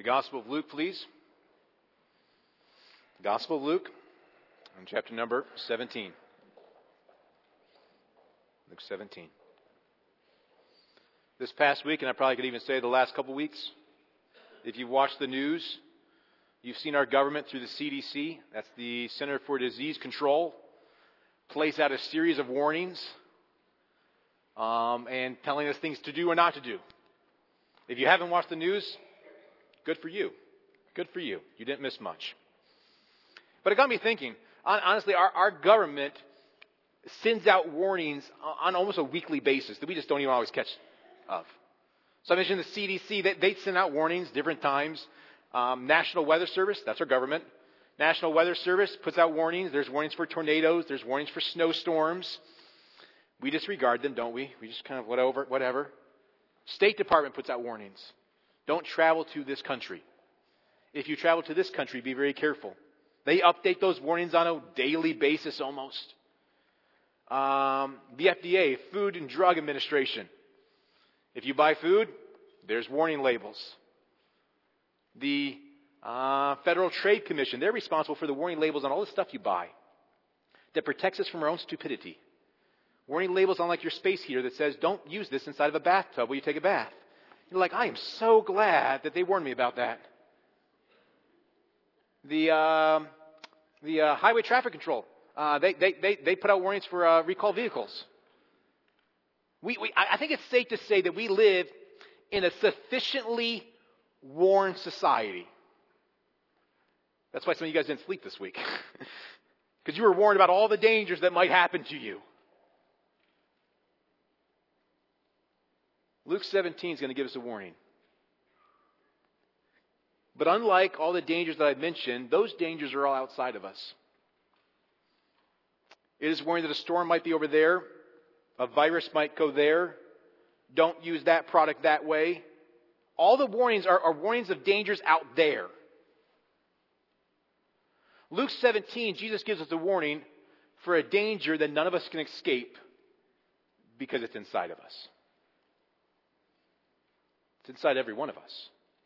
The Gospel of Luke, please. The Gospel of Luke, in chapter number 17. Luke 17. This past week, and I probably could even say the last couple weeks, if you've watched the news, you've seen our government through the CDC, that's the Center for Disease Control, place out a series of warnings and telling us things to do or not to do. If you haven't watched the news, good for you. Good for you. You didn't miss much. But it got me thinking, honestly, our government sends out warnings on almost a weekly basis that we just don't even always catch of. So I mentioned the CDC, they send out warnings different times. National Weather Service, that's our government. National Weather Service puts out warnings. There's warnings for tornadoes. There's warnings for snowstorms. We disregard them, don't we? We just kind of whatever. State Department puts out warnings. Don't travel to this country. If you travel to this country, be very careful. They update those warnings on a daily basis almost. The FDA, Food and Drug Administration. If you buy food, there's warning labels. The Federal Trade Commission, they're responsible for the warning labels on all the stuff you buy that protects us from our own stupidity. Warning labels on like your space heater that says, don't use this inside of a bathtub while you take a bath. You're like, I am so glad that they warned me about that. The Highway Traffic Control, they put out warnings for recall vehicles. I think it's safe to say that we live in a sufficiently warned society. That's why some of you guys didn't sleep this week. Because you were warned about all the dangers that might happen to you. Luke 17 is going to give us a warning. But unlike all the dangers that I've mentioned, those dangers are all outside of us. It is warning that a storm might be over there. A virus might go there. Don't use that product that way. All the warnings are warnings of dangers out there. Luke 17, Jesus gives us a warning for a danger that none of us can escape because it's inside of us. It's inside every one of us.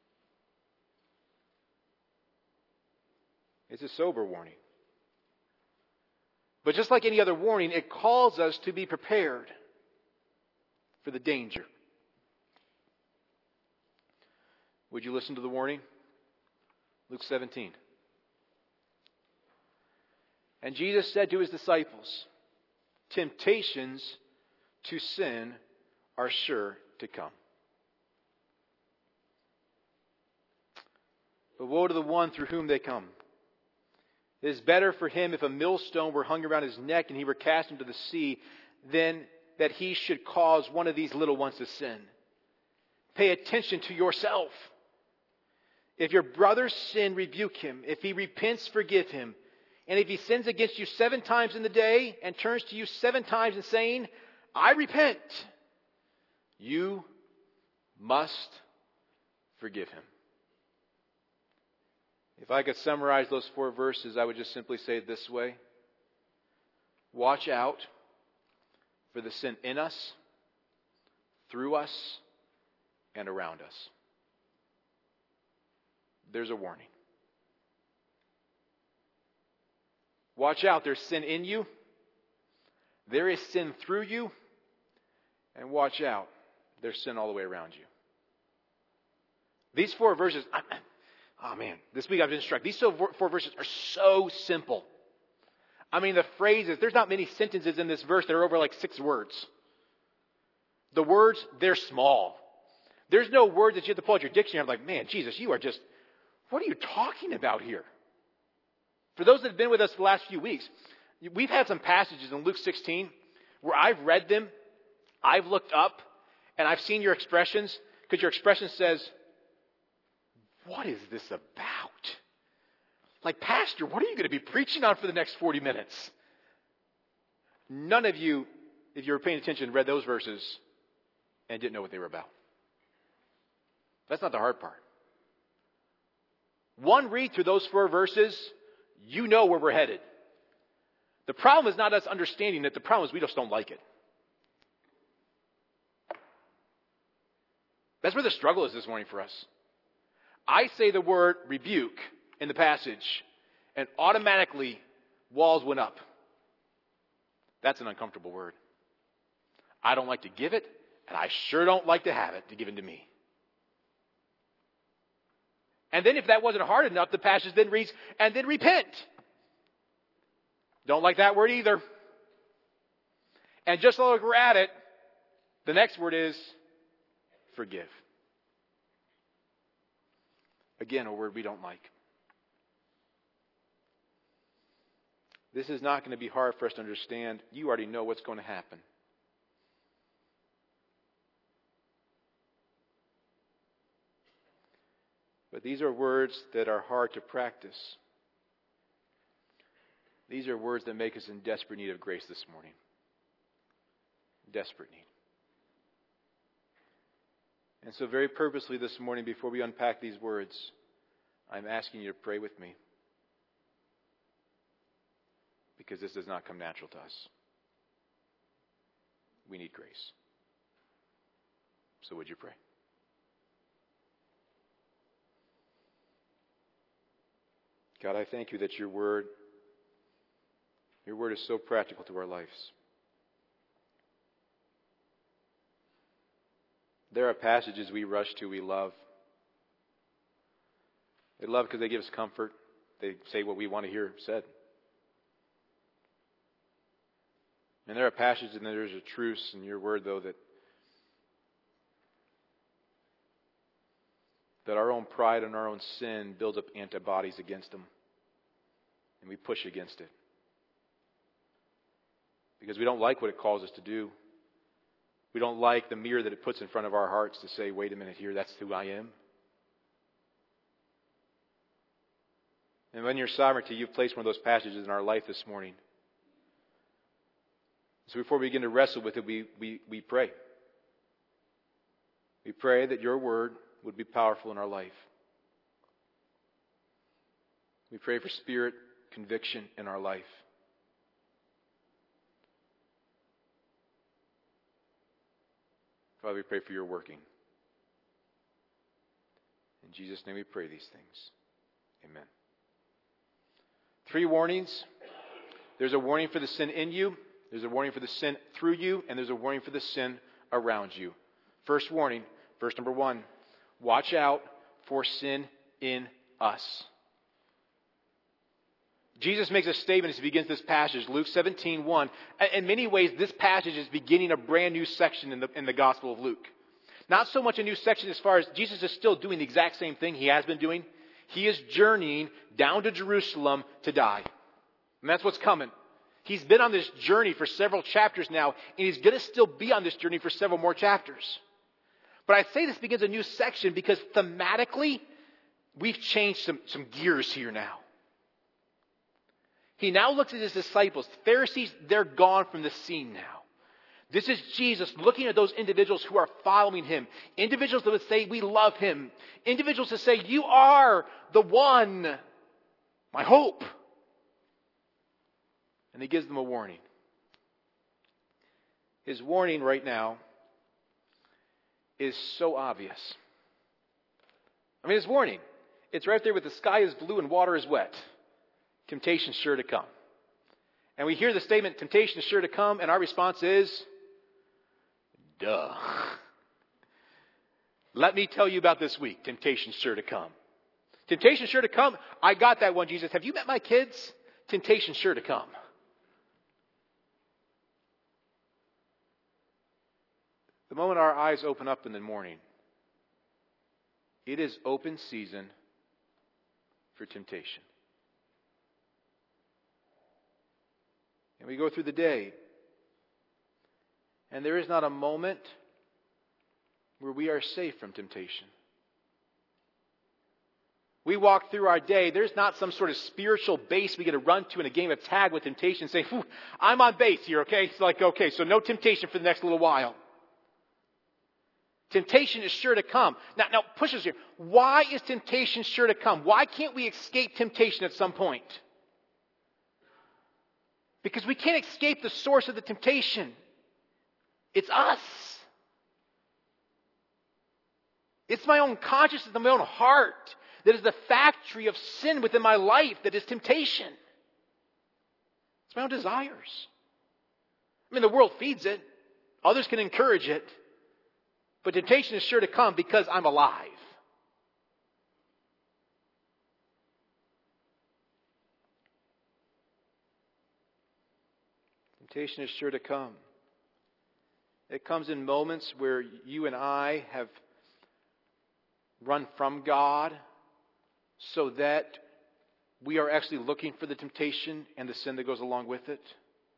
It's a sober warning. But just like any other warning, it calls us to be prepared for the danger. Would you listen to the warning? Luke 17. And Jesus said to his disciples, temptations to sin are sure to come. But woe to the one through whom they come. It is better for him if a millstone were hung around his neck and he were cast into the sea than that he should cause one of these little ones to sin. Pay attention to yourself. If your brother sin, rebuke him. If he repents, forgive him. And if he sins against you 7 times in the day and turns to you 7 times and saying, I repent, you must forgive him. If I could summarize those 4 verses, I would just simply say it this way. Watch out for the sin in us, through us, and around us. There's a warning. Watch out, there's sin in you. There is sin through you. And watch out, there's sin all the way around you. These 4 verses, this week I've been struck. These 4 verses are so simple. I mean, the phrases, there's not many sentences in this verse that are over like 6 words. The words, they're small. There's no words that you have to pull out your dictionary. I'm like, man, Jesus, you are just, what are you talking about here? For those that have been with us the last few weeks, we've had some passages in Luke 16 where I've read them, I've looked up, and I've seen your expressions, because your expression says, what is this about? Like, Pastor, what are you going to be preaching on for the next 40 minutes? None of you, if you were paying attention, read those verses and didn't know what they were about. That's not the hard part. One read through those 4 verses, you know where we're headed. The problem is not us understanding it. The problem is we just don't like it. That's where the struggle is this morning for us. I say the word rebuke in the passage, and automatically walls went up. That's an uncomfortable word. I don't like to give it, and I sure don't like to have it to given to me. And then if that wasn't hard enough, the passage then reads, and then repent. Don't like that word either. And just while we're at it, the next word is forgive. Again, a word we don't like. This is not going to be hard for us to understand. You already know what's going to happen. But these are words that are hard to practice. These are words that make us in desperate need of grace this morning. Desperate need. And so very purposely this morning, before we unpack these words, I'm asking you to pray with me. Because this does not come natural to us. We need grace. So would you pray? God, I thank you that your word is so practical to our lives. There are passages we rush to, we love. We love because they give us comfort. They say what we want to hear said. And there are passages and there's a truce in your word, though, that our own pride and our own sin builds up antibodies against them. And we push against it. Because we don't like what it calls us to do. We don't like the mirror that it puts in front of our hearts to say, wait a minute here, that's who I am. And when your sovereignty, you've placed one of those passages in our life this morning. So before we begin to wrestle with it, we pray. We pray that your word would be powerful in our life. We pray for spirit conviction in our life. Father, we pray for your working. In Jesus' name we pray these things. Amen. 3 warnings. There's a warning for the sin in you. There's a warning for the sin through you. And there's a warning for the sin around you. First warning, verse number 1. Watch out for sin in us. Jesus makes a statement as he begins this passage, Luke 17:1. In many ways, this passage is beginning a brand new section in the Gospel of Luke. Not so much a new section as far as Jesus is still doing the exact same thing he has been doing. He is journeying down to Jerusalem to die. And that's what's coming. He's been on this journey for several chapters now, and he's going to still be on this journey for several more chapters. But I say this begins a new section because thematically, we've changed some gears here now. He now looks at his disciples. The Pharisees, they're gone from the scene now. This is Jesus looking at those individuals who are following him. Individuals that would say, we love him. Individuals that say, you are the one, my hope. And he gives them a warning. His warning right now is so obvious. I mean, his warning. It's right there with the sky is blue and water is wet. Temptation is sure to come. And we hear the statement, temptation is sure to come, and our response is, duh. Let me tell you about this week. Temptation is sure to come. Temptation is sure to come. I got that one, Jesus. Have you met my kids? Temptation is sure to come. The moment our eyes open up in the morning, it is open season for temptation. And we go through the day, and there is not a moment where we are safe from temptation. We walk through our day, there's not some sort of spiritual base we get to run to in a game of tag with temptation and say, I'm on base here, okay? It's like, okay, so no temptation for the next little while. Temptation is sure to come. Now push us here. Why is temptation sure to come? Why can't we escape temptation at some point? Because we can't escape the source of the temptation. It's us. It's my own consciousness, my own heart. that is the factory of sin within my life that is temptation. It's my own desires. I mean, the world feeds it. Others can encourage it. But temptation is sure to come because I'm alive. Temptation is sure to come. It comes in moments where you and I have run from God so that we are actually looking for the temptation and the sin that goes along with it.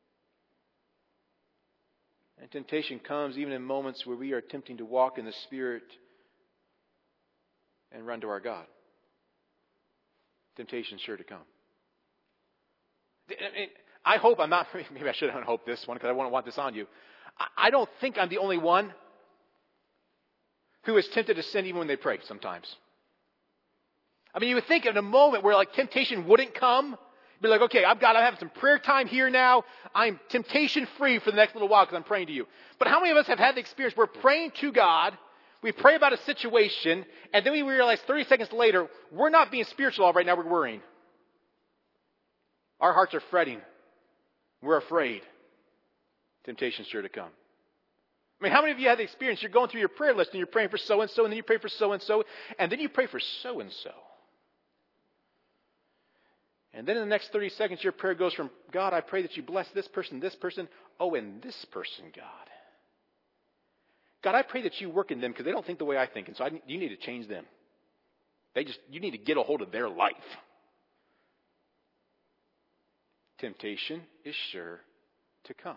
And temptation comes even in moments where we are attempting to walk in the Spirit and run to our God. Temptation is sure to come. I hope I'm not, maybe I shouldn't hope this one because I won't want this on you. I don't think I'm the only one who is tempted to sin even when they pray sometimes. I mean, you would think in a moment where like temptation wouldn't come, be like, okay, I'm having some prayer time here now. I'm temptation free for the next little while because I'm praying to you. But how many of us have had the experience where we're praying to God, we pray about a situation, and then we realize 30 seconds later, we're not being spiritual all right now, we're worrying. Our hearts are fretting. We're afraid. Temptation's sure to come. I mean, how many of you had the experience? You're going through your prayer list and you're praying for so-and-so, and then you pray for so-and-so, and then you pray for so-and-so. And then in the next 30 seconds, your prayer goes from, God, I pray that you bless this person, oh, and this person, God. God, I pray that you work in them because they don't think the way I think, and so you need to change them. You need to get a hold of their life. Temptation is sure to come.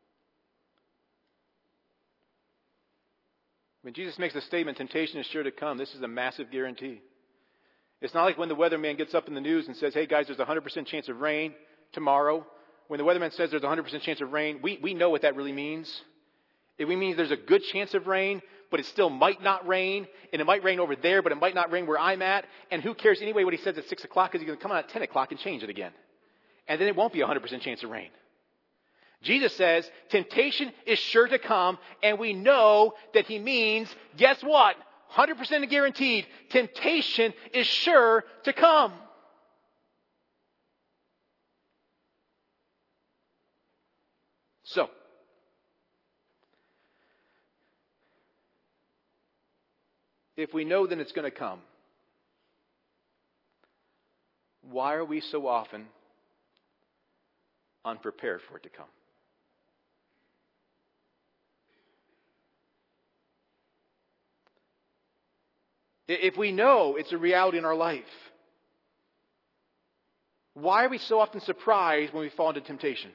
When Jesus makes the statement, temptation is sure to come, this is a massive guarantee. It's not like when the weatherman gets up in the news and says, hey guys, there's a 100% chance of rain tomorrow. When the weatherman says there's a 100% chance of rain, we know what that really means. It means there's a good chance of rain, but it still might not rain. And it might rain over there, but it might not rain where I'm at. And who cares anyway what he says at 6 o'clock, because he's going to come out at 10 o'clock and change it again. And then it won't be a 100% chance of rain. Jesus says temptation is sure to come, and we know that he means, guess what? 100% guaranteed, temptation is sure to come. So, if we know that it's going to come, why are we so often unprepared for it to come? If we know it's a reality in our life, why are we so often surprised when we fall into temptation?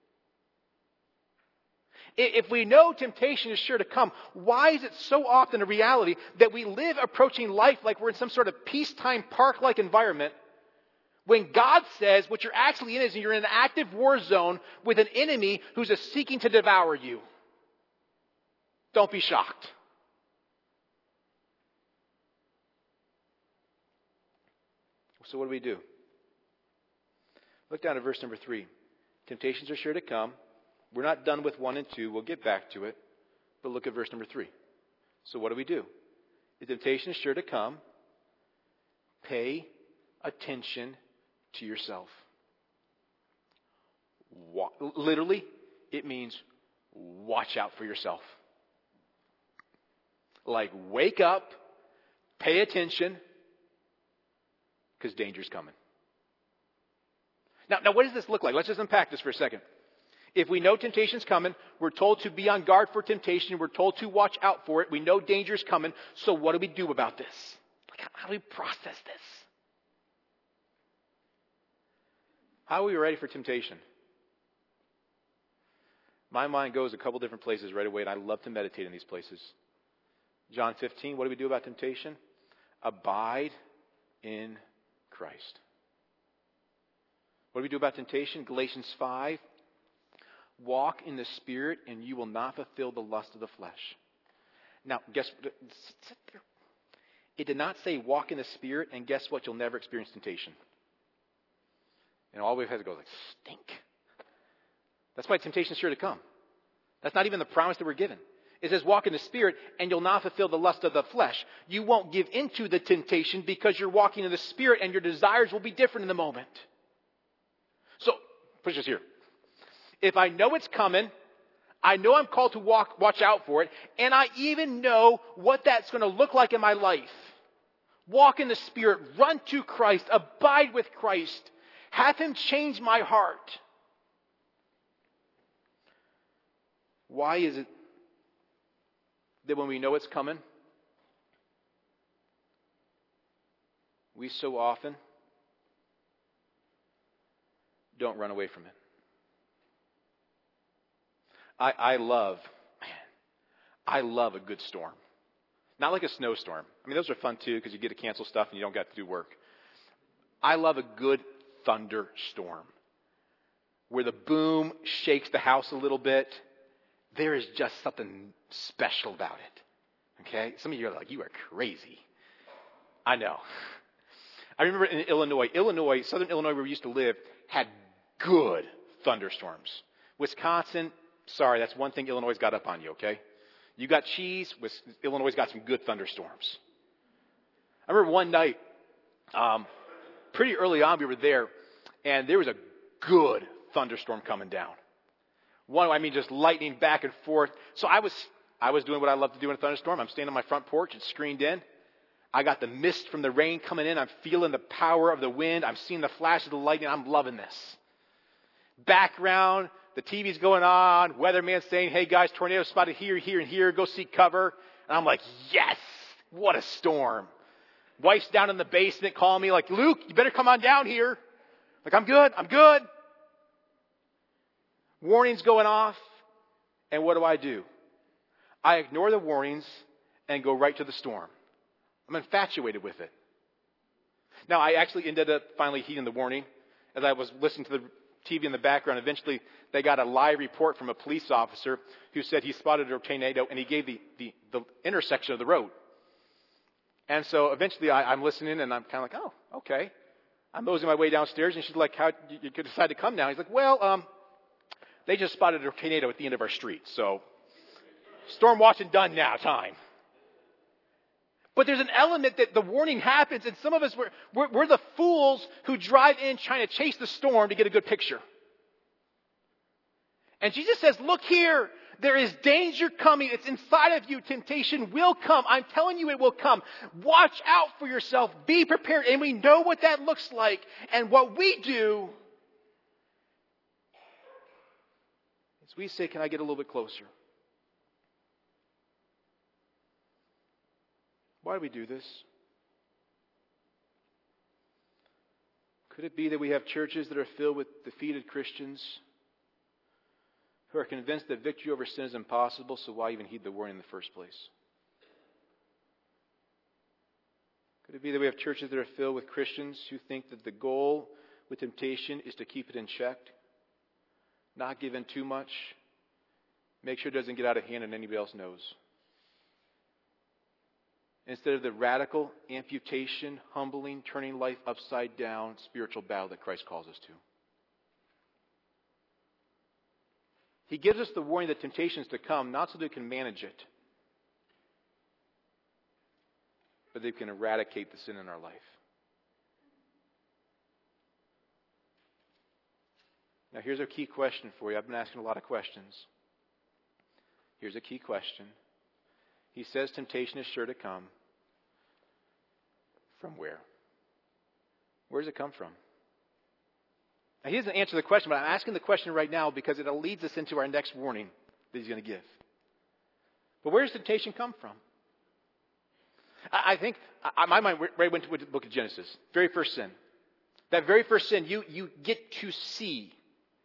If we know temptation is sure to come, why is it so often a reality that we live approaching life like we're in some sort of peacetime park-like environment when God says what you're actually in is you're in an active war zone with an enemy who's seeking to devour you? Don't be shocked. So what do? Look down at verse number 3. Temptations are sure to come. We're not done with 1 and 2. We'll get back to it. But look at verse number 3. So what do? The temptation is sure to come. Pay attention to yourself. Literally, it means watch out for yourself. Like wake up, pay attention, because danger's coming. Now, what does this look like? Let's just unpack this for a second. If we know temptation's coming, we're told to be on guard for temptation. We're told to watch out for it. We know danger's coming. So what do we do about this? How do we process this? How are we ready for temptation? My mind goes a couple different places right away, and I love to meditate in these places. John 15, what do we do about temptation? Abide in Christ. What do we do about temptation? Galatians 5. Walk in the Spirit and you will not fulfill the lust of the flesh. Now, guess what? It did not say walk in the Spirit and guess what? You'll never experience temptation. And all we've had to go like, stink. That's why temptation is sure to come. That's not even the promise that we're given. It says walk in the Spirit and you'll not fulfill the lust of the flesh. You won't give into the temptation because you're walking in the Spirit and your desires will be different in the moment. So, push this here. If I know it's coming, I know I'm called to watch out for it, and I even know what that's going to look like in my life. Walk in the Spirit, run to Christ, abide with Christ, have Him change my heart. Why is it that when we know it's coming, we so often don't run away from it? I love a good storm. Not like a snowstorm. I mean, those are fun too because you get to cancel stuff and you don't get to do work. I love a good thunderstorm where the boom shakes the house a little bit. There is just something special about it. Okay? Some of you are like, you are crazy. I know. I remember in Illinois, southern Illinois where we used to live, had good thunderstorms. Wisconsin, sorry, that's one thing Illinois got up on you, okay? You got cheese, Illinois got some good thunderstorms. I remember one night, pretty early on we were there, and there was a good thunderstorm coming down. Just lightning back and forth. So I was doing what I love to do in a thunderstorm. I'm standing on my front porch. It's screened in. I got the mist from the rain coming in. I'm feeling the power of the wind. I'm seeing the flash of the lightning. I'm loving this. Background, the TV's going on. Weatherman's saying, hey guys, tornado spotted here, here, and here. Go seek cover. And I'm like, yes, what a storm. Wife's down in the basement calling me like, Luke, you better come on down here. Like, I'm good. Warnings going off. And what do? I ignore the warnings and go right to the storm. I'm infatuated with it. Now, I actually ended up finally heeding the warning. As I was listening to the TV in the background, eventually they got a live report from a police officer who said he spotted a tornado, and he gave the intersection of the road. And so eventually I'm listening, and I'm kind of like, oh, okay. I'm moseying my way downstairs, and she's like, how you could decide to come now? He's like, well, they just spotted a tornado at the end of our street, so storm watching done now, time. But there's an element that the warning happens, and some of us, we're the fools who drive in trying to chase the storm to get a good picture. And Jesus says, look here, there is danger coming. It's inside of you. Temptation will come. I'm telling you it will come. Watch out for yourself. Be prepared. And we know what that looks like. And what we do is we say, can I get a little bit closer? Why do we do this? Could it be that we have churches that are filled with defeated Christians who are convinced that victory over sin is impossible, so why even heed the warning in the first place? Could it be that we have churches that are filled with Christians who think that the goal with temptation is to keep it in check, not give in too much, make sure it doesn't get out of hand and anybody else knows? Instead of the radical amputation, humbling, turning life upside down spiritual battle that Christ calls us to. He gives us the warning that temptation is to come, not so that we can manage it, but that we can eradicate the sin in our life. Now here's a key question for you. I've been asking a lot of questions. Here's a key question. He says temptation is sure to come. From where? Where does it come from? Now, he doesn't answer the question, but I'm asking the question right now because it leads us into our next warning that he's going to give. But where does temptation come from? I think, my mind right went to the book of Genesis. Very first sin. That very first sin, you get to see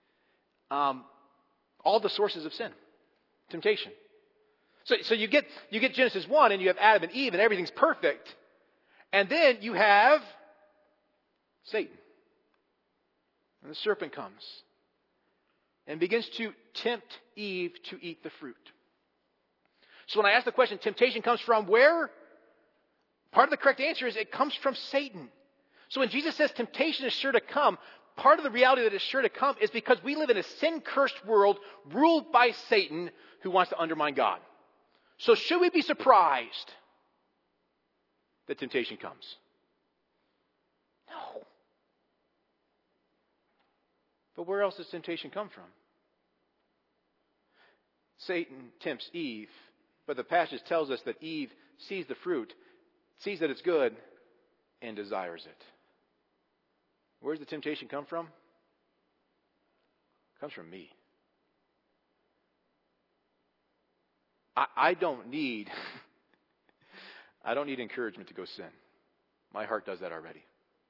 all the sources of sin. Temptation. So you get Genesis 1 and you have Adam and Eve and everything's perfect. And then you have Satan. And the serpent comes and begins to tempt Eve to eat the fruit. So when I ask the question, temptation comes from where? Part of the correct answer is it comes from Satan. So when Jesus says temptation is sure to come, part of the reality that it's sure to come is because we live in a sin-cursed world ruled by Satan who wants to undermine God. So should we be surprised that temptation comes? No. But where else does temptation come from? Satan tempts Eve, but the passage tells us that Eve sees the fruit, sees that it's good, and desires it. Where does the temptation come from? It comes from me. I don't need encouragement to go sin. My heart does that already.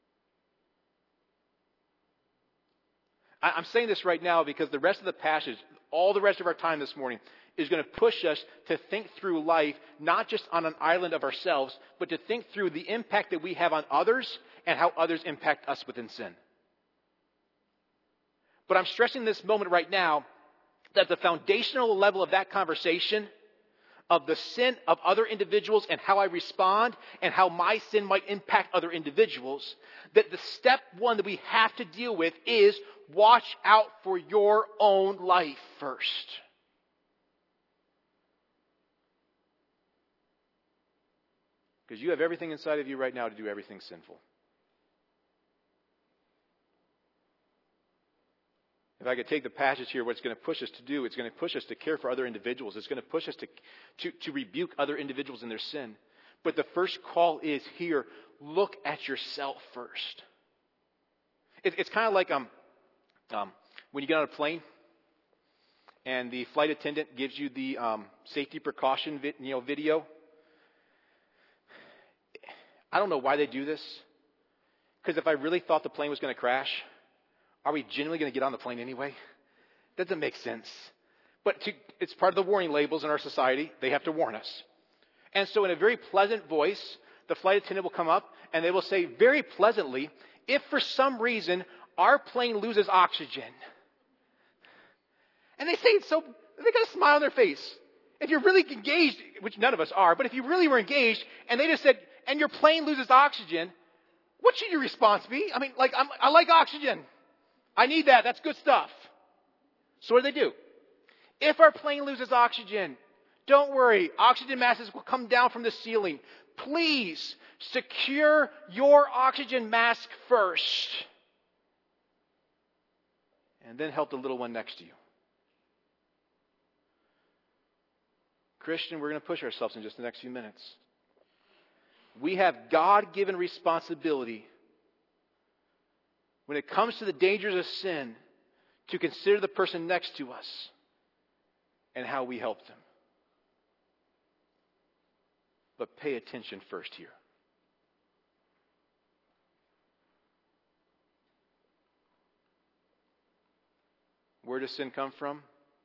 I'm saying this right now because the rest of the passage, all the rest of our time this morning, is going to push us to think through life, not just on an island of ourselves, but to think through the impact that we have on others and how others impact us within sin. But I'm stressing this moment right now that the foundational level of that conversation, of the sin of other individuals and how I respond and how my sin might impact other individuals, that the step one that we have to deal with is watch out for your own life first. Because you have everything inside of you right now to do everything sinful. If I could take the passage here, what it's going to push us to do, it's going to push us to care for other individuals. It's going to push us to rebuke other individuals in their sin. But the first call is here, look at yourself first. It's kind of like when you get on a plane and the flight attendant gives you the safety precaution video. I don't know why they do this. Because if I really thought the plane was going to crash, are we genuinely going to get on the plane anyway? Doesn't make sense. But it's part of the warning labels in our society. They have to warn us. And so in a very pleasant voice, the flight attendant will come up and they will say very pleasantly, if for some reason our plane loses oxygen. And they say it so, they got a smile on their face. If you're really engaged, which none of us are, but if you really were engaged and they just said, and your plane loses oxygen, what should your response be? I mean, I like oxygen. I need that. That's good stuff. So what do? If our plane loses oxygen, don't worry. Oxygen masks will come down from the ceiling. Please secure your oxygen mask first. And then help the little one next to you. Christian, we're going to push ourselves in just the next few minutes. We have God-given responsibility when it comes to the dangers of sin to consider the person next to us and how we help them. But pay attention first here. Where does sin come from?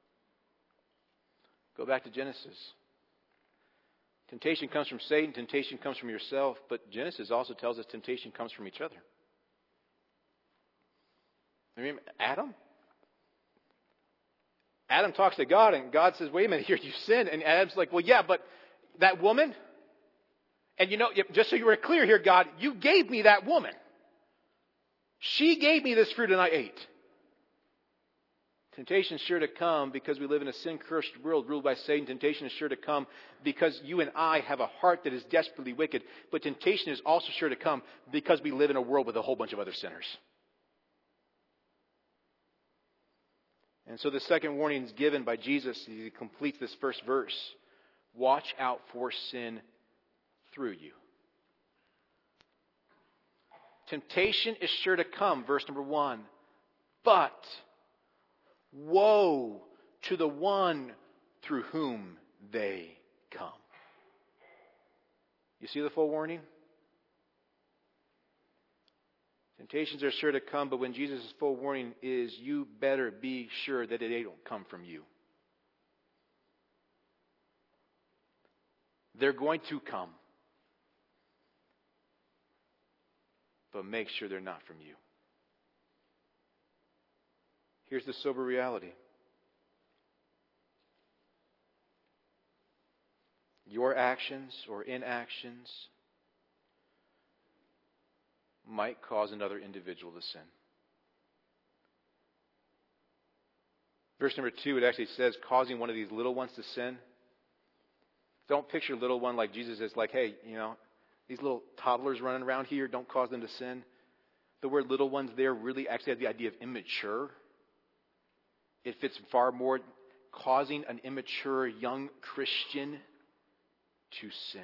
Go back to Genesis. Temptation comes from Satan, temptation comes from yourself, but Genesis also tells us temptation comes from each other. Remember Adam? Adam talks to God and God says, wait a minute, here you sinned. And Adam's like, well, yeah, but that woman? And just so you were clear here, God, you gave me that woman. She gave me this fruit and I ate. Temptation is sure to come because we live in a sin-cursed world ruled by Satan. Temptation is sure to come because you and I have a heart that is desperately wicked. But temptation is also sure to come because we live in a world with a whole bunch of other sinners. And so the second warning is given by Jesus. He completes this first verse. Watch out for sin through you. Temptation is sure to come, verse number 1. But woe to the one through whom they come. You see the full warning? Temptations are sure to come, but when Jesus' full warning is, you better be sure that they don't come from you. They're going to come. But make sure they're not from you. Here's the sober reality. Your actions or inactions might cause another individual to sin. Verse number 2, it actually says, causing one of these little ones to sin. Don't picture little one like Jesus is like, hey, these little toddlers running around here, don't cause them to sin. The word little ones there really actually has the idea of immature. It fits far more causing an immature young Christian to sin,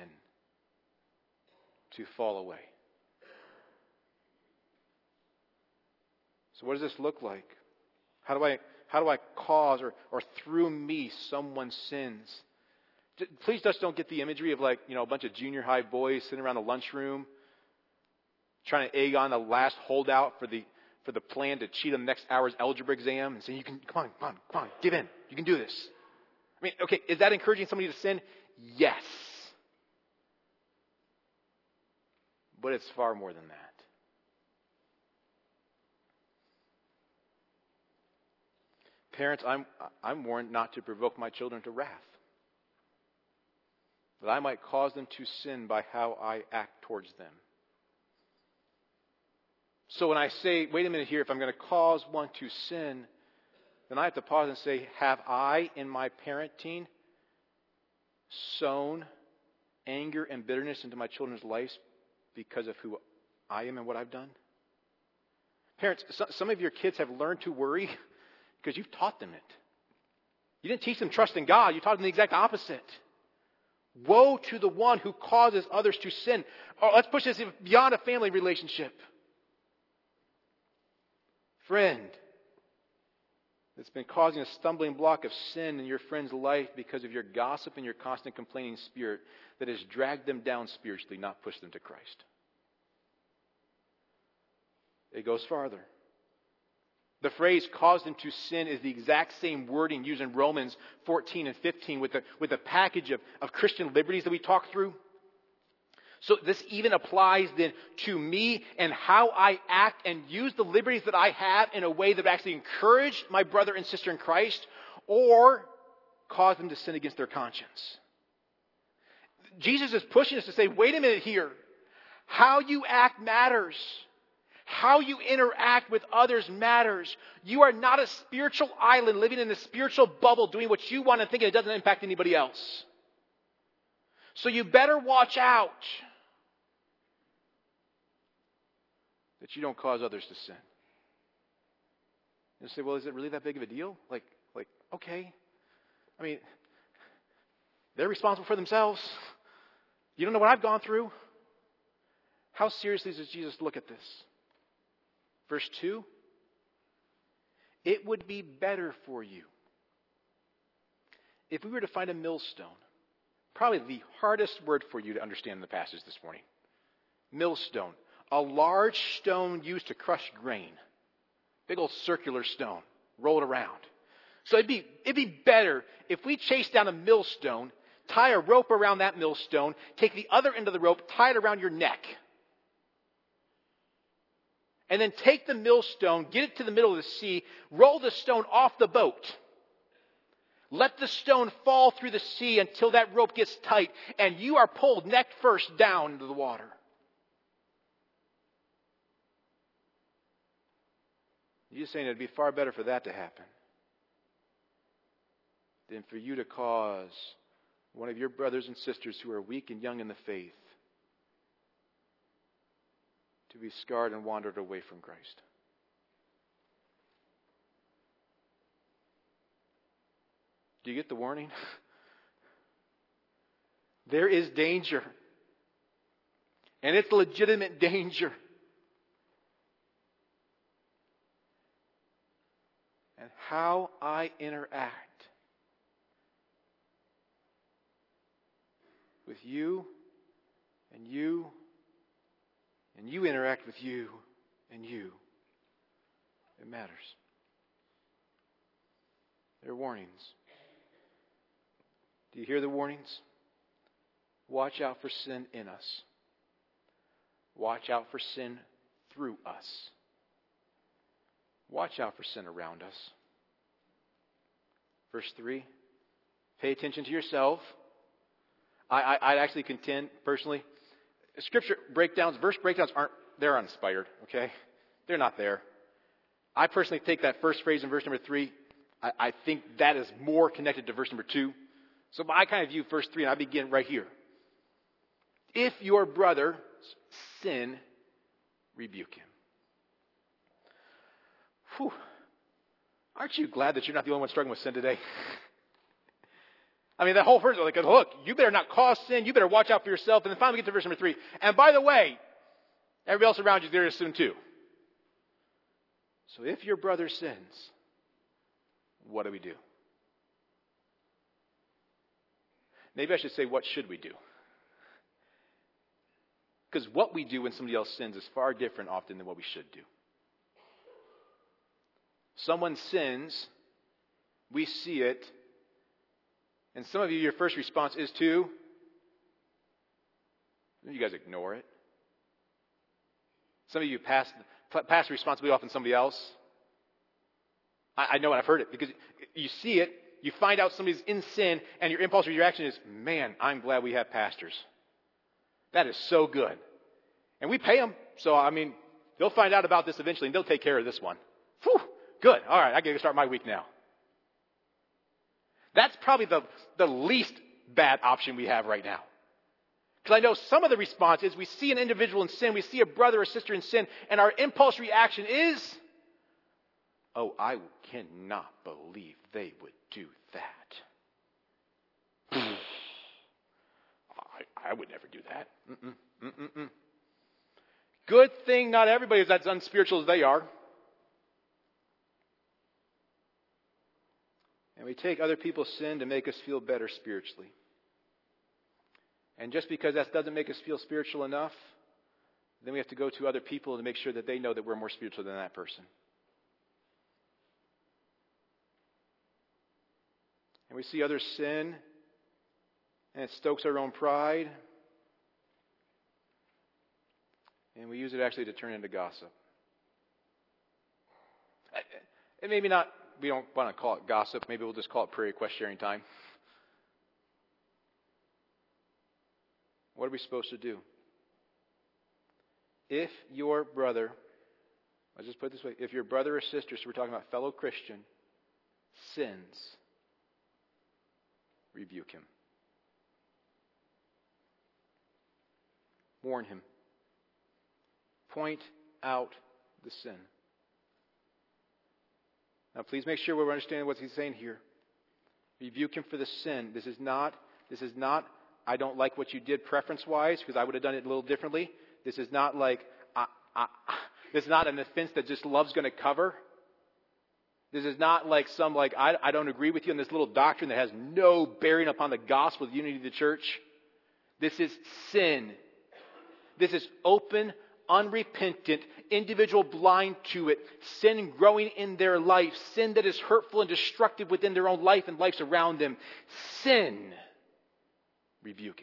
to fall away. So what does this look like? How do I cause or through me someone sins? Please just don't get the imagery of a bunch of junior high boys sitting around the lunchroom trying to egg on the last holdout for the plan to cheat on the next hour's algebra exam and saying, "You can, come on, give in. You can do this." I mean, okay, is that encouraging somebody to sin? Yes. But it's far more than that. Parents, I'm warned not to provoke my children to wrath, that I might cause them to sin by how I act towards them. So when I say, wait a minute here, if I'm going to cause one to sin, then I have to pause and say, have I in my parenting sown anger and bitterness into my children's lives because of who I am and what I've done? Parents, some of your kids have learned to worry because you've taught them it. You didn't teach them trust in God. You taught them the exact opposite. Woe to the one who causes others to sin. Or let's push this beyond a family relationship. Friend, that's been causing a stumbling block of sin in your friend's life because of your gossip and your constant complaining spirit that has dragged them down spiritually, not pushed them to Christ. It goes farther. The phrase caused them to sin is the exact same wording used in Romans 14 and 15 with the package of Christian liberties that we talked through. So this even applies then to me and how I act and use the liberties that I have in a way that actually encourage my brother and sister in Christ or cause them to sin against their conscience. Jesus is pushing us to say, wait a minute here. How you act matters. How you interact with others matters. You are not a spiritual island living in a spiritual bubble doing what you want and thinking it doesn't impact anybody else. So you better watch out that you don't cause others to sin. You say, well, is it really that big of a deal? Like, okay. I mean, they're responsible for themselves. You don't know what I've gone through. How seriously does Jesus look at this? Verse 2, it would be better for you if we were to find a millstone. Probably the hardest word for you to understand in the passage this morning. Millstone. A large stone used to crush grain. Big old circular stone. Roll it around. So it'd be better if we chased down a millstone, tie a rope around that millstone, take the other end of the rope, tie it around your neck. And then take the millstone, get it to the middle of the sea, roll the stone off the boat. Let the stone fall through the sea until that rope gets tight and you are pulled neck first down into the water. You're saying it'd be far better for that to happen than for you to cause one of your brothers and sisters who are weak and young in the faith to be scarred and wandered away from Christ. Do you get the warning? There is danger. And it's legitimate danger. And how I interact with you and you and you interact with you and you, it matters. There are warnings. Do you hear the warnings? Watch out for sin in us. Watch out for sin through us. Watch out for sin around us. Verse 3, pay attention to yourself. I'd actually contend, personally, Scripture breakdowns, verse breakdowns they're uninspired, okay? They're not there. I personally take that first phrase in verse number 3, I think that is more connected to verse number 2. So I kind of view verse 3, and I begin right here. If your brother sin, rebuke him. Whew. Aren't you glad that you're not the only one struggling with sin today? I mean, that whole verse, like, look, you better not cause sin. You better watch out for yourself. And then finally we get to verse number 3. And by the way, everybody else around you, there is sin too. So if your brother sins, what do we do? Maybe I should say, what should we do? Because what we do when somebody else sins is far different often than what we should do. Someone sins, we see it, and some of you, your first response is to, you guys ignore it. Some of you pass the responsibility off on somebody else. I know, and I've heard it, because you see it, you find out somebody's in sin, and your impulse reaction is, man, I'm glad we have pastors. That is so good. And we pay them, so I mean, they'll find out about this eventually, and they'll take care of this one. Whew, good. All right, I got to start my week now. That's probably the least bad option we have right now. Because I know some of the response is we see an individual in sin, we see a brother or sister in sin, and our impulse reaction is, oh, I cannot believe they would do that. I would never do that. Good thing not everybody is as unspiritual as they are. And we take other people's sin to make us feel better spiritually. And just because that doesn't make us feel spiritual enough, then we have to go to other people to make sure that they know that we're more spiritual than that person. And we see others sin, and it stokes our own pride. And we use it actually to turn into gossip. And maybe not, we don't want to call it gossip. Maybe we'll just call it prayer request sharing time. What are we supposed to do? If your brother, let's just put it this way, if your brother or sister, so we're talking about fellow Christian, sins, rebuke him. Warn him. Point out the sin. Now please make sure we're understanding what he's saying here. Rebuke him for the sin. This is not, I don't like what you did preference-wise because I would have done it a little differently. This is not like, this is not an offense that just love's going to cover. This is not like I don't agree with you on this little doctrine that has no bearing upon the gospel of the unity of the church. This is sin. This is open, unrepentant, individual blind to it, sin growing in their life, sin that is hurtful and destructive within their own life and lives around them. Sin. Rebuke it.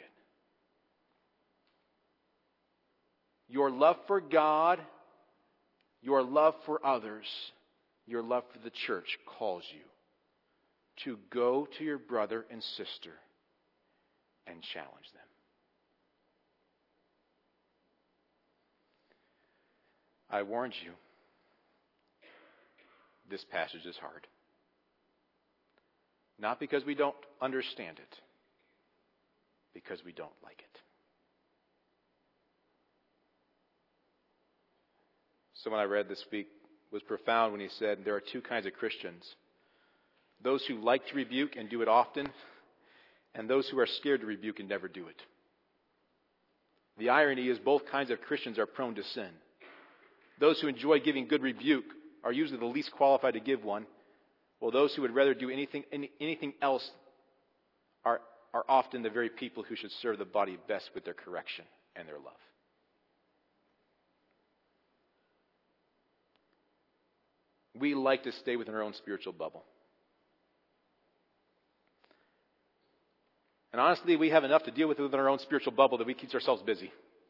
Your love for God, your love for others, your love for the church calls you to go to your brother and sister and challenge them. I warned you, this passage is hard. Not because we don't understand it, because we don't like it. Someone I read this week was profound when he said there are two kinds of Christians. Those who like to rebuke and do it often, and those who are scared to rebuke and never do it. The irony is both kinds of Christians are prone to sin. Those who enjoy giving good rebuke are usually the least qualified to give one, while those who would rather do anything else are often the very people who should serve the body best with their correction and their love. We like to stay within our own spiritual bubble. And honestly, we have enough to deal with within our own spiritual bubble that we keep ourselves busy.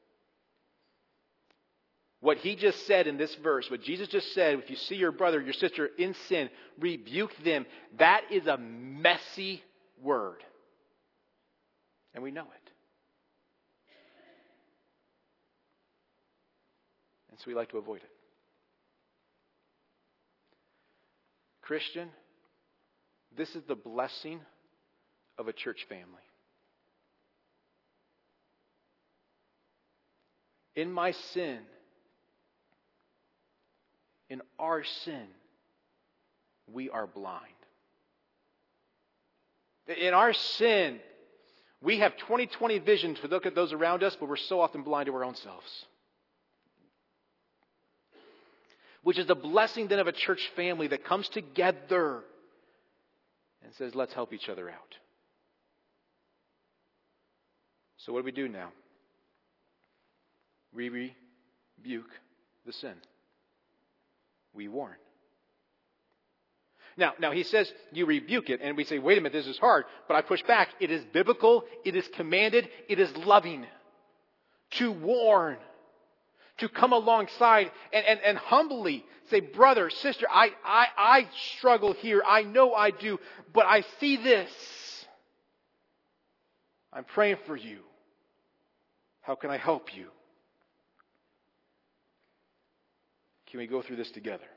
What he just said in this verse, what Jesus just said, if you see your brother, your sister in sin, rebuke them. That is a messy word. And we know it. And so we like to avoid it. Christian, this is the blessing of a church family. In my sin, in our sin, we are blind. In our sin, we have 20/20 vision to look at those around us, but we're so often blind to our own selves. Which is the blessing then of a church family that comes together and says, let's help each other out. So what do we do now? We rebuke the sin. We warn. Now he says you rebuke it, and we say, wait a minute, this is hard. But I push back. It is biblical. It is commanded. It is loving. To warn. To come alongside and humbly say, brother, sister, I struggle here. I know I do. But I see this. I'm praying for you. How can I help you? Can we go through this together?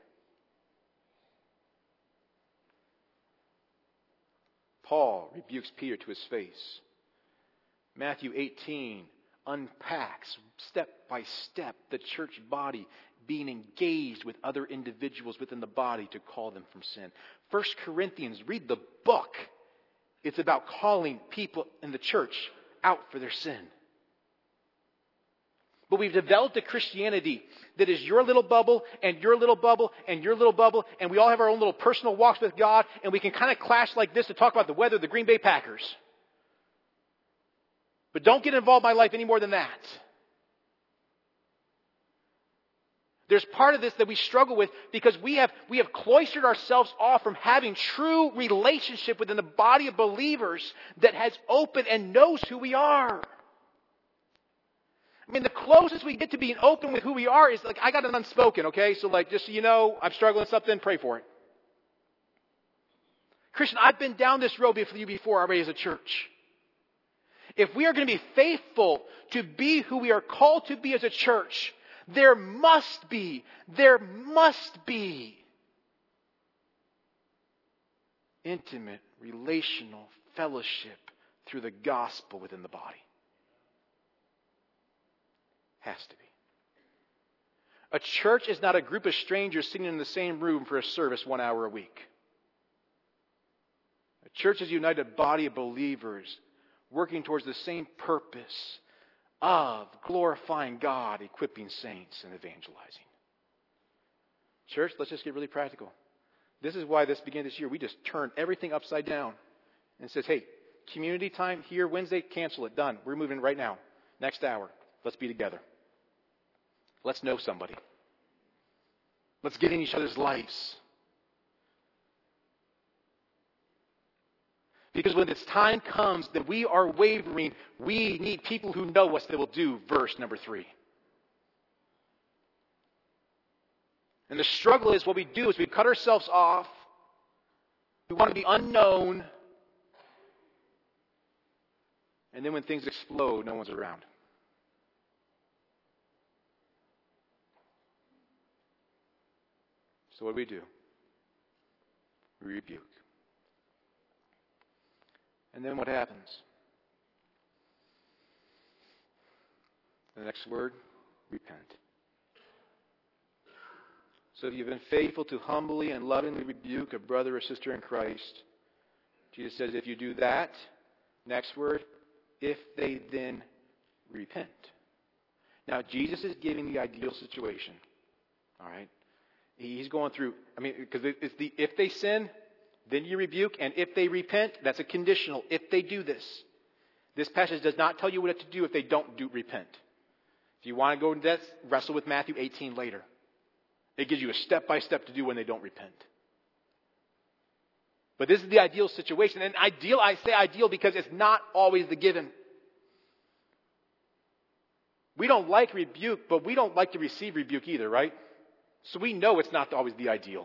Paul rebukes Peter to his face. Matthew 18 unpacks step by step the church body being engaged with other individuals within the body to call them from sin. 1 Corinthians, read the book. It's about calling people in the church out for their sin. But we've developed a Christianity that is your little bubble and your little bubble and your little bubble, and we all have our own little personal walks with God, and we can kind of clash like this to talk about the weather of the Green Bay Packers. But don't get involved in my life any more than that. There's part of this that we struggle with because we have cloistered ourselves off from having true relationship within the body of believers that has open and knows who we are. I mean, the closest we get to being open with who we are is like, I got an unspoken, okay? So like, just so you know, I'm struggling with something, pray for it. Christian, I've been down this road with you before already as a church. If we are going to be faithful to be who we are called to be as a church, there must be intimate, relational fellowship through the gospel within the body. Has to be. A church is not a group of strangers sitting in the same room for a service 1 hour a week. A church is a united body of believers working towards the same purpose of glorifying God, equipping saints, and evangelizing. Church, let's just get really practical. This is why this began this year. We just turned everything upside down and says, hey, community time here Wednesday, cancel it, done. We're moving right now. Next hour. Let's be together. Let's know somebody. Let's get in each other's lives. Because when this time comes that we are wavering, we need people who know us that will do verse number 3. And the struggle is what we do is we cut ourselves off. We want to be unknown. And then when things explode, no one's around. So what do? We rebuke. And then what happens? The next word, repent. So if you've been faithful to humbly and lovingly rebuke a brother or sister in Christ, Jesus says if you do that, next word, if they then repent. Now Jesus is giving the ideal situation. All right? He's going through, because it's the if they sin, then you rebuke, and if they repent, that's a conditional. If they do this. This passage does not tell you what to do if they don't repent. If you want to go into that, wrestle with Matthew 18 later. It gives you a step-by-step to do when they don't repent. But this is the ideal situation. And ideal, I say ideal because it's not always the given. We don't like rebuke, but we don't like to receive rebuke either, right? So we know it's not always the ideal.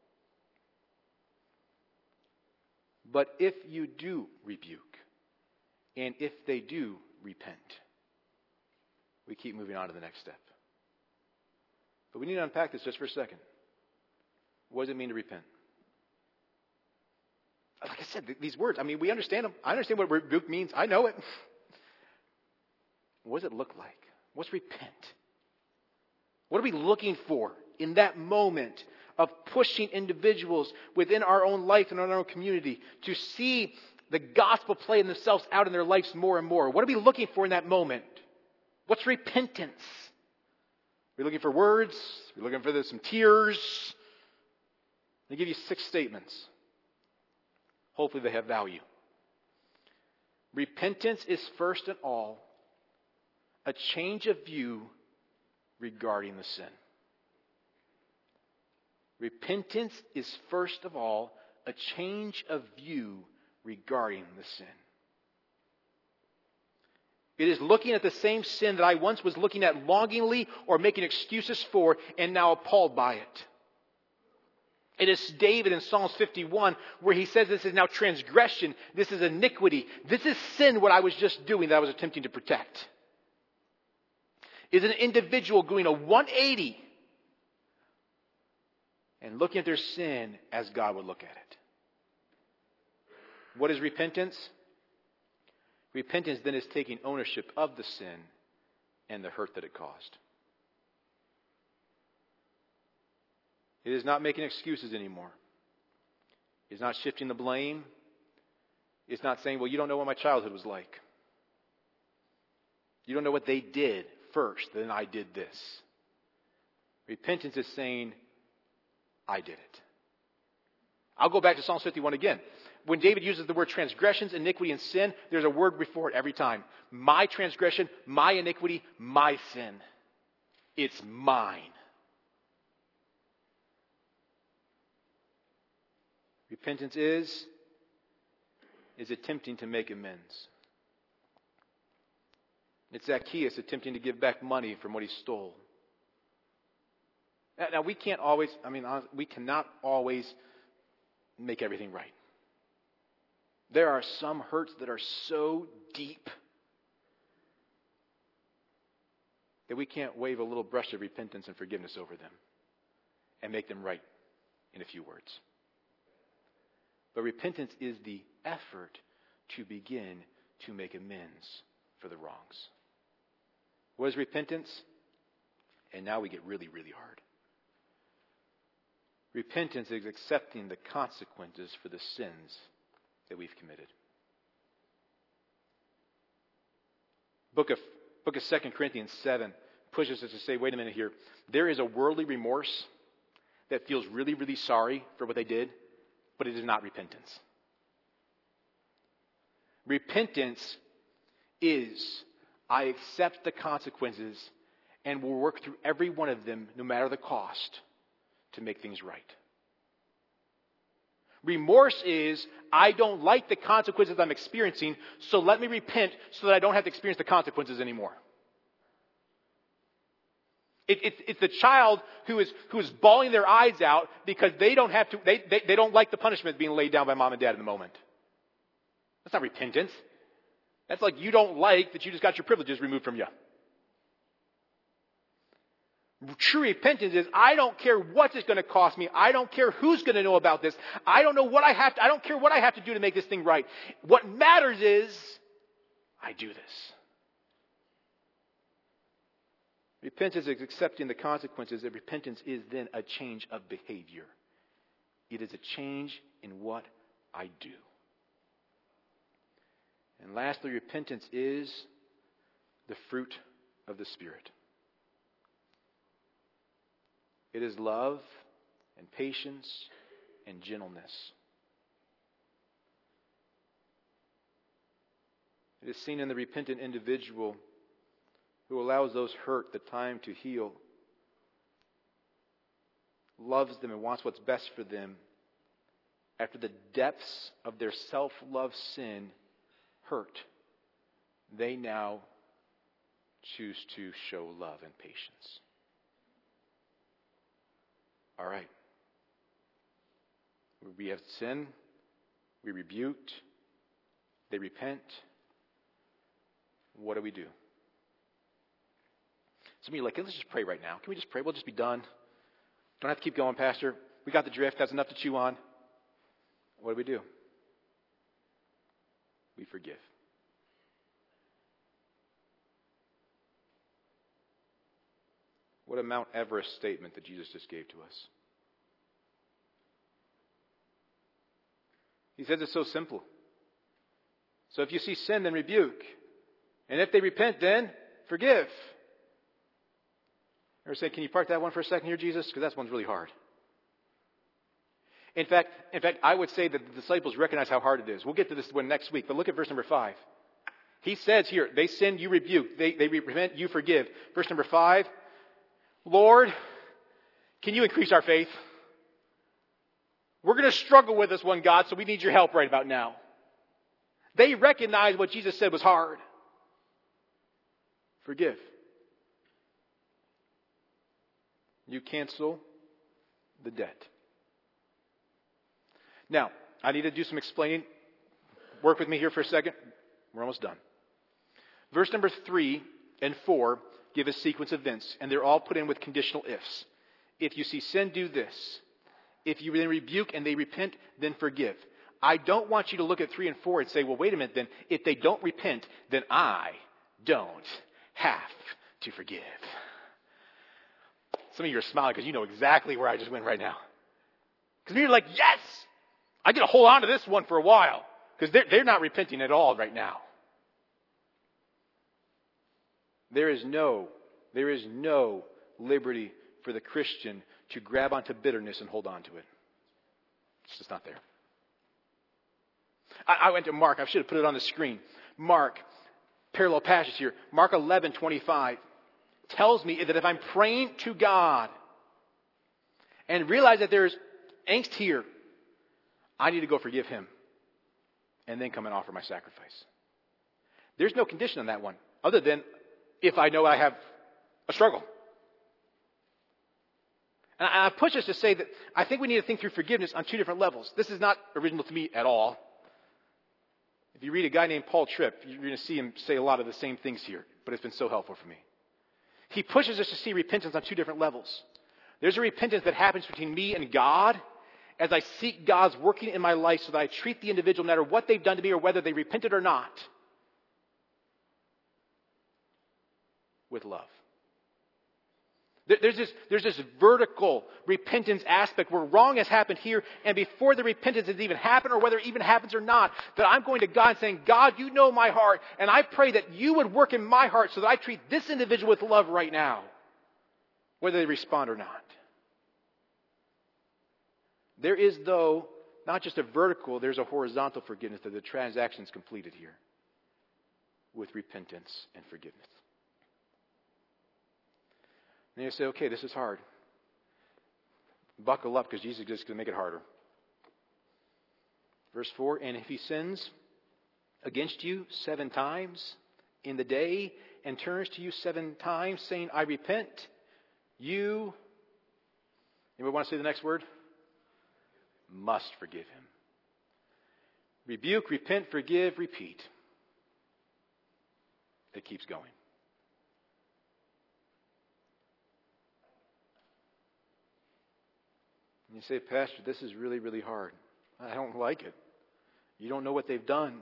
But if you do rebuke, and if they do repent, we keep moving on to the next step. But we need to unpack this just for a second. What does it mean to repent? Like I said, these words, we understand them. I understand what rebuke means. I know it. What does it look like? What's repent? What are we looking for in that moment of pushing individuals within our own life and in our own community to see the gospel playing themselves out in their lives more and more? What are we looking for in that moment? What's repentance? Are we looking for words? Are we looking for some tears? Let me give you 6 statements. Hopefully they have value. Repentance is first and all a change of view regarding the sin. Repentance is first of all a change of view regarding the sin. It is looking at the same sin that I once was looking at longingly or making excuses for and now appalled by it. It is David in Psalms 51 where he says this is now transgression, this is iniquity, this is sin what I was just doing that I was attempting to protect. Is an individual doing a 180 and looking at their sin as God would look at it. What is repentance? Repentance then is taking ownership of the sin and the hurt that it caused. It is not making excuses anymore. It's not shifting the blame. It's not saying, well, you don't know what my childhood was like. You don't know what they did first, then I did this. Repentance is saying, I did it. I'll go back to Psalm 51 again. When David uses the word transgressions, iniquity, and sin, there's a word before it every time. My transgression, my iniquity, my sin. It's mine. Repentance is attempting to make amends. It's Zacchaeus attempting to give back money from what he stole. Now we can't always, we cannot always make everything right. There are some hurts that are so deep that we can't wave a little brush of repentance and forgiveness over them and make them right in a few words. But repentance is the effort to begin to make amends for the wrongs. What is repentance? And now we get really, really hard. Repentance is accepting the consequences for the sins that we've committed. Book of 2 Corinthians 7 pushes us to say, wait a minute here. There is a worldly remorse that feels really, really sorry for what they did, but it is not repentance. Repentance is, I accept the consequences and will work through every one of them, no matter the cost, to make things right. Remorse is, I don't like the consequences I'm experiencing, so let me repent so that I don't have to experience the consequences anymore. It's the child who is bawling their eyes out because they don't like the punishment being laid down by mom and dad in the moment. That's not repentance. That's like you don't like that you just got your privileges removed from you. True repentance is, I don't care what it's going to cost me. I don't care who's going to know about this. I don't care what I have to do to make this thing right. What matters is, I do this. Repentance is accepting the consequences, and repentance is then a change of behavior. It is a change in what I do. And lastly, repentance is the fruit of the Spirit. It is love and patience and gentleness. It is seen in the repentant individual who allows those hurt the time to heal, loves them and wants what's best for them. After the depths of their self-love sin hurt, they now choose to show love and patience. All right. We have sin. We rebuked. They repent. What do we do? Some of you are like, let's just pray right now. Can we just pray? We'll just be done. Don't have to keep going, Pastor. We got the drift. That's enough to chew on. What do? we forgive. What a Mount Everest statement that Jesus just gave to us. He says it's so simple. So if you see sin, then rebuke. And if they repent, then forgive. Or say, can you park that one for a second here, Jesus? Because that one's really hard. In fact, I would say that the disciples recognize how hard it is. We'll get to this one next week, but look at verse number 5. He says here, they sin, you rebuke. They repent, you forgive. Verse number 5, Lord, can you increase our faith? We're going to struggle with this one, God, so we need your help right about now. They recognize what Jesus said was hard. Forgive. You cancel the debt. Now, I need to do some explaining. Work with me here for a second. We're almost done. Verse number 3 and 4 give a sequence of events, and they're all put in with conditional ifs. If you see sin, do this. If you then rebuke and they repent, then forgive. I don't want you to look at 3 and 4 and say, well, wait a minute then. If they don't repent, then I don't have to forgive. Some of you are smiling because you know exactly where I just went right now. Because you're like, yes! I get to hold on to this one for a while. Because they're not repenting at all right now. There is no liberty for the Christian to grab onto bitterness and hold on to it. It's just not there. I went to Mark. I should have put it on the screen. Mark, parallel passage here. Mark 11:25 tells me that if I'm praying to God and realize that there's angst here, I need to go forgive him and then come and offer my sacrifice. There's no condition on that one other than if I know I have a struggle. And I push us to say that I think we need to think through forgiveness on two different levels. This is not original to me at all. If you read a guy named Paul Tripp, you're going to see him say a lot of the same things here, but it's been so helpful for me. He pushes us to see repentance on two different levels. There's a repentance that happens between me and God as I seek God's working in my life so that I treat the individual, no matter what they've done to me or whether they repented or not, with love. There's this vertical repentance aspect where wrong has happened here, and before the repentance has even happened, or whether it even happens or not, that I'm going to God saying, God, you know my heart, and I pray that you would work in my heart so that I treat this individual with love right now, whether they respond or not. There is, though, not just a vertical, there's a horizontal forgiveness that the transaction is completed here with repentance and forgiveness. And you say, okay, this is hard. Buckle up because Jesus is just going to make it harder. Verse 4, and if he sins against you 7 times in the day and turns to you 7 times saying, I repent, you, anybody want to say the next word? Must forgive him. Rebuke, repent, forgive, repeat. It keeps going. And you say, Pastor, this is really, really hard. I don't like it. You don't know what they've done.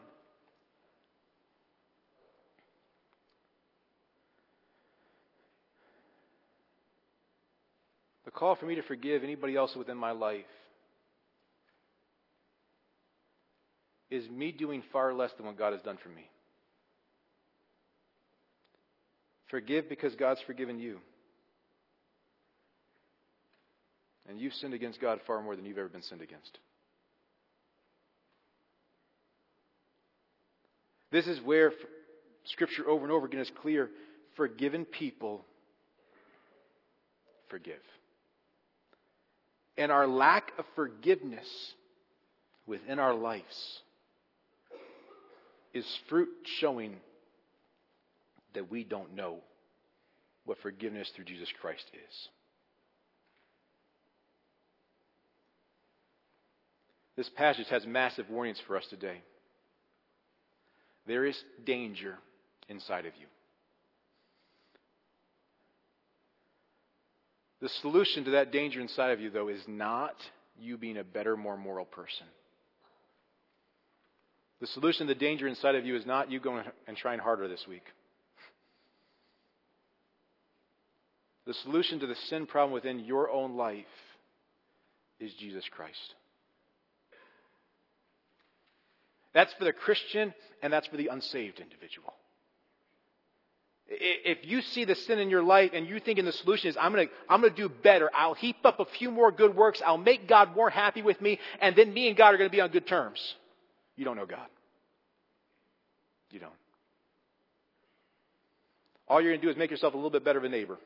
The call for me to forgive anybody else within my life is me doing far less than what God has done for me. Forgive because God's forgiven you. And you've sinned against God far more than you've ever been sinned against. This is where Scripture over and over again is clear. Forgiven people forgive. And our lack of forgiveness within our lives is fruit showing that we don't know what forgiveness through Jesus Christ is. This passage has massive warnings for us today. There is danger inside of you. The solution to that danger inside of you, though, is not you being a better, more moral person. The solution to the danger inside of you is not you going and trying harder this week. The solution to the sin problem within your own life is Jesus Christ. That's for the Christian, and that's for the unsaved individual. If you see the sin in your life and you think the solution is, I'm going to do better. I'll heap up a few more good works. I'll make God more happy with me. And then me and God are going to be on good terms. You don't know God. You don't. All you're going to do is make yourself a little bit better of a neighbor.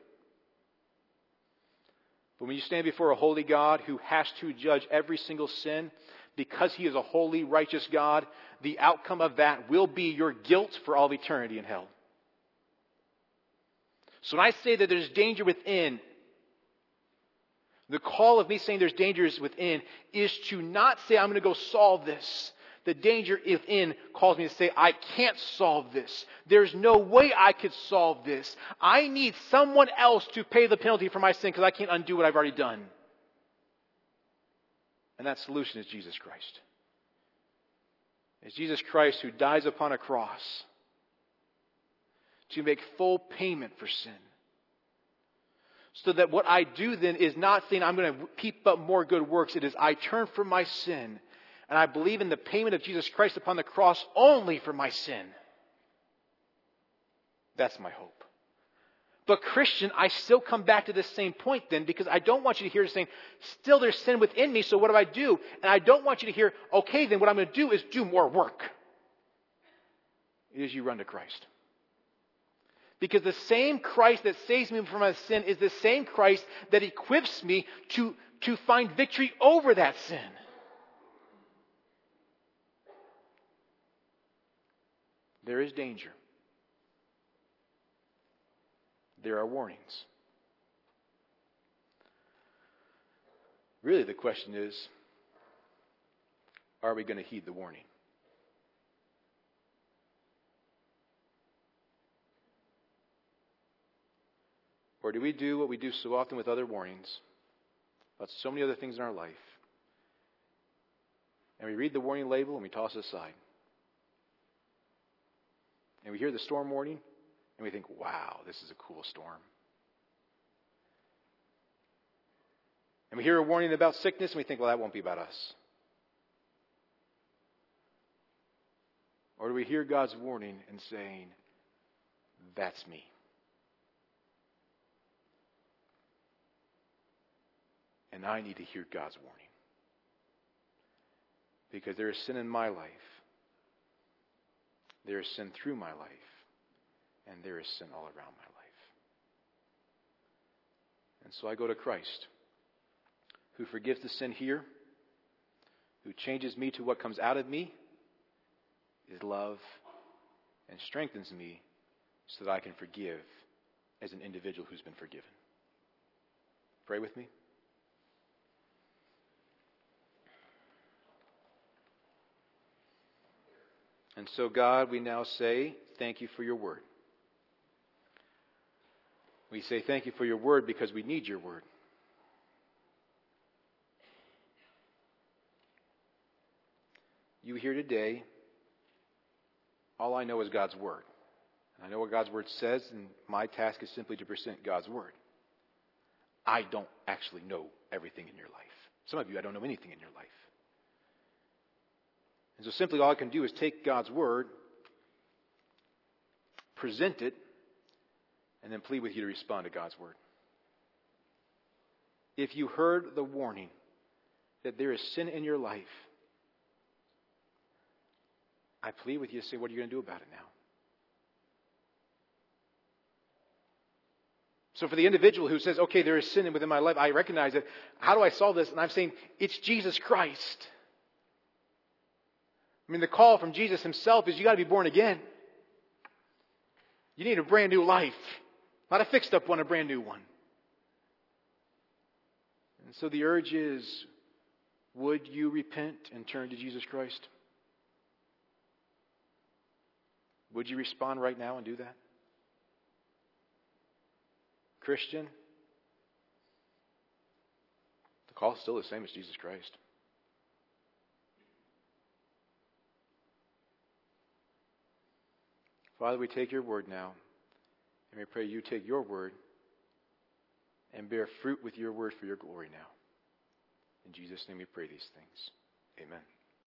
But when you stand before a holy God who has to judge every single sin, because He is a holy, righteous God, the outcome of that will be your guilt for all of eternity in hell. So when I say that there's danger within, the call of me saying there's dangers within is to not say I'm going to go solve this. The danger within calls me to say I can't solve this. There's no way I could solve this. I need someone else to pay the penalty for my sin because I can't undo what I've already done. And that solution is Jesus Christ. It's Jesus Christ who dies upon a cross to make full payment for sin. So that what I do then is not saying I'm going to heap up more good works. It is I turn from my sin and I believe in the payment of Jesus Christ upon the cross only for my sin. That's my hope. But Christian, I still come back to this same point then, because I don't want you to hear saying, still there's sin within me, so what do I do? And I don't want you to hear, okay, then what I'm going to do is do more work. It is you run to Christ. Because the same Christ that saves me from my sin is the same Christ that equips me to find victory over that sin. There is danger. There are warnings. Really, the question is, are we going to heed the warning? Or do we do what we do so often with other warnings about so many other things in our life, and we read the warning label and we toss it aside? And we hear the storm warning and we think, wow, this is a cool storm. And we hear a warning about sickness and we think, well, that won't be about us. Or do we hear God's warning and saying, that's me? And I need to hear God's warning. Because there is sin in my life. There is sin through my life. And there is sin all around my life. And so I go to Christ, who forgives the sin here, who changes me to what comes out of me, is love, and strengthens me so that I can forgive as an individual who's been forgiven. Pray with me. And so, God, we now say, thank you for your word. We say thank you for your word because we need your word. You here today, all I know is God's word. I know what God's word says, and my task is simply to present God's word. I don't actually know everything in your life. Some of you, I don't know anything in your life. And so simply all I can do is take God's word, present it, and then plead with you to respond to God's word. If you heard the warning that there is sin in your life, I plead with you to say, what are you going to do about it now? So for the individual who says, okay, there is sin within my life, I recognize it. How do I solve this? And I'm saying, it's Jesus Christ. I mean, the call from Jesus himself is you got to be born again. You need a brand new life. Not a fixed up one, a brand new one. And so the urge is, would you repent and turn to Jesus Christ? Would you respond right now and do that? Christian, the call is still the same as Jesus Christ. Father, we take your word now, and we pray you take your word and bear fruit with your word for your glory now. In Jesus' name we pray these things. Amen.